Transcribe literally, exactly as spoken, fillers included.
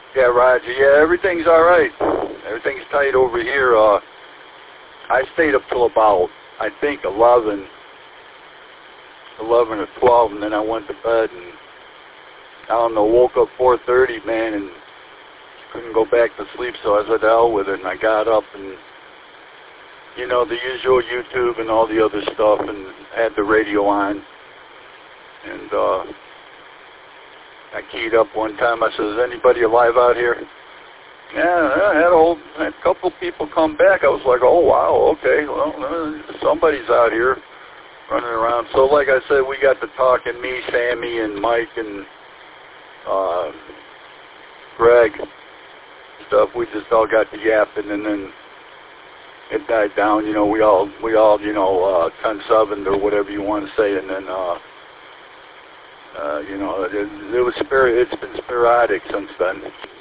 Yeah, Roger. Yeah, everything's all right. Everything's tight over here. Uh, I stayed up till about, I think, eleven, eleven or twelve, and then I went to bed, and I don't know, woke up four thirty, man, and couldn't go back to sleep, so I said, hell with it, and I got up, and, you know, the usual YouTube and all the other stuff, and had the radio on, and uh, I keyed up one time. I said, is anybody alive out here? Yeah, I had a, whole, had a couple people come back. I was like, oh, wow, okay, well, uh, somebody's out here running around. So like I said, we got to talking, me, Sammy, and Mike, and uh, Greg, stuff. We just all got to yapping, and then it died down. You know, we all, we all, you know, uh, ten seven or whatever you want to say, and then, uh, uh, you know, it, it was spirit. It's been sporadic since then.